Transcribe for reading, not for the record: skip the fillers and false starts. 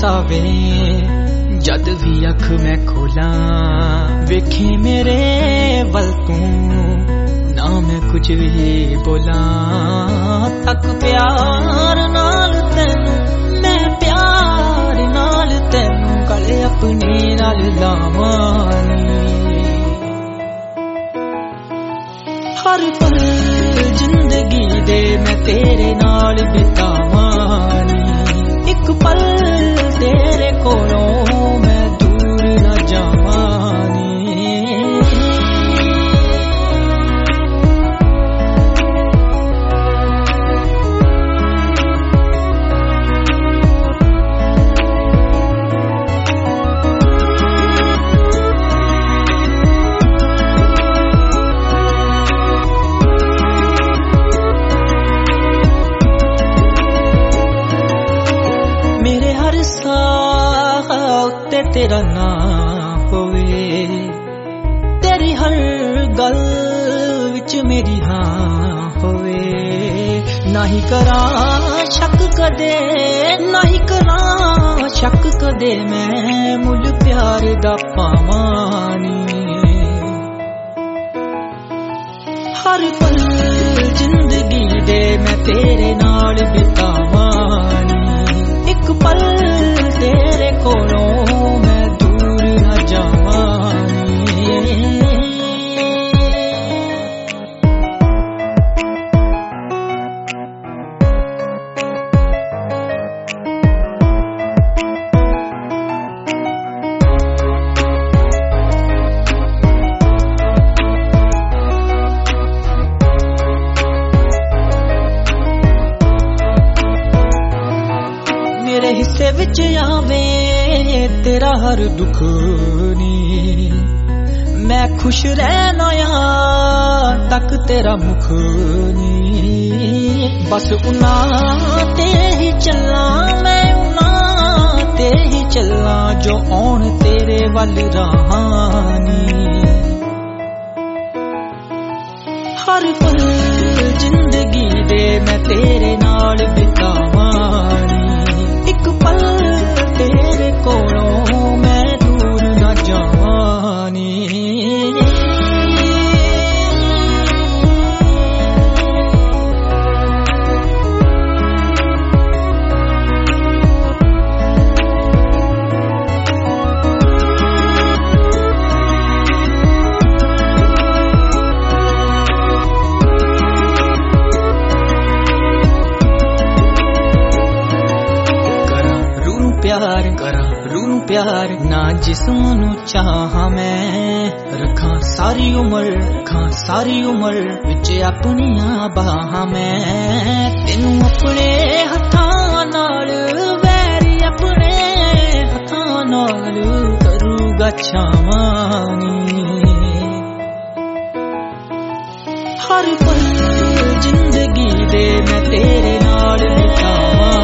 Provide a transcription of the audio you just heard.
ਆਵੇ जद भी अख मैं खोला वेखे मेरे वल तू ना मैं कुछ भी बोला तक प्यार नाल तैनू मैं प्यार नाल तैनू गले अपने नाल लावानी हर पल जिंदगी दे मैं तेरे नाल बितावानी एक पल तेरे कोलों मैं दूर न जावानी मेरे हर साह उत्ते तेरा नाम होवे तेरी हर गल विच मेरी हाँ होवे ना ही करा शक कदे ना ही करा शक कदे मैं मुल प्यार दा पावानी हर पल जिंदगी दे मैं तेरे नाल बितावानी एक पल तेरे कोलों मैं दूर न जावानी मेरे हिस्से विच आवे तेरा हर दुख नी मैं खुश रहना यार तक तेरा मुख नी बस उना ते ही चला मैं उना ते ही चला जो आउण तेरे वल रहानी हर पल जिंदगी दे मैं तेरे नाल बितावानी एक पल तेरे कोलों मैं दूर न जावानी प्यार करा रूह प्यार ना जिस्म नू चाहा मैं रखा सारी उम्र विच अपनियां बाहां मैं तेनू अपने हत्थां नाल वैरी अपने हत्थां नाल करूगा छावानी हर पल जिंदगी दे मैं तेरे नाल बितावां